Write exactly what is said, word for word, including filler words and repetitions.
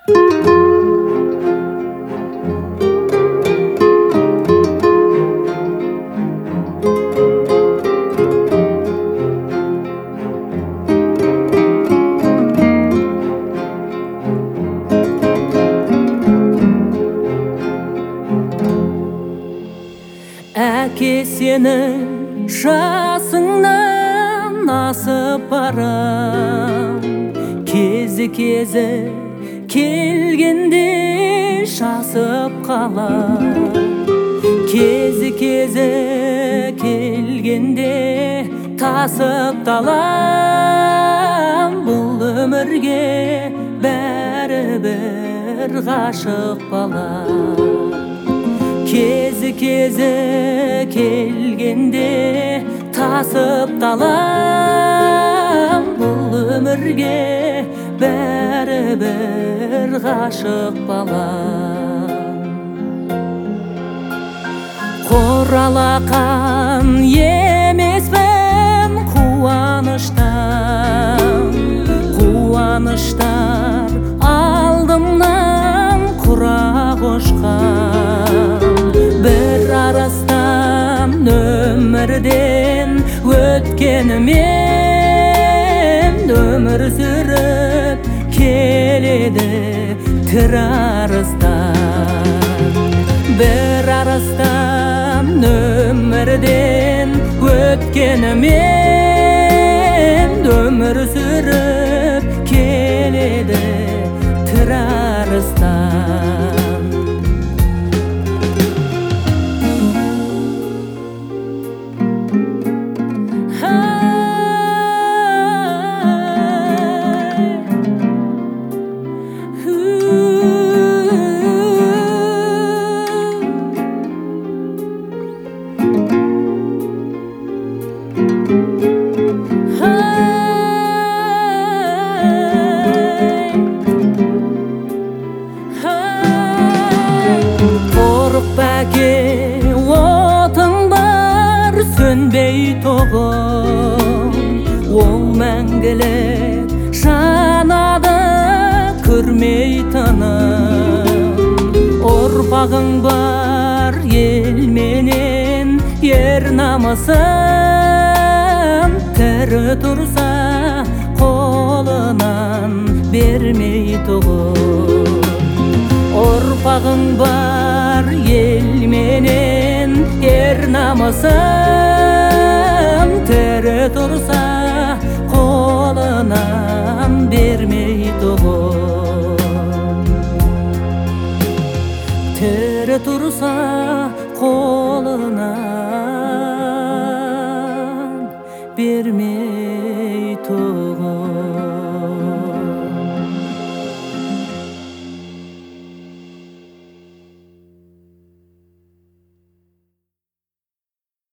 Әке сенің жасыңнан асып барам, кезі-кезі келгенде шасып қалам. Кезі-кезі келгенде тасып талам. Бұл өмірге бәрібір ғашық балам. Кезі-кезі келгенде тасып талам. Бұл өмірге бәрібір ғашық балам. Құралақан емеспін қуаныштан, қуаныштар алдымнан құра қошқан. Бір арыстан өмірден өткенімен өмір сүріп келеді тірі арыстан. Бір арыстан өмірден өткенімен өмір сүріп келеді тірі арыстан. Бәке отың бар сөнбей тоғым, ол мәңгілік жанады көрмей тыным. Ұрпағың бар елменен ер намысын, тірі тұрса қолынан бермей тұғым. Ұрпағың бар елменен ер намысын, тірі тұрса қолынан бермей тұғым. Тірі тұрса қолынан бермей тұғым.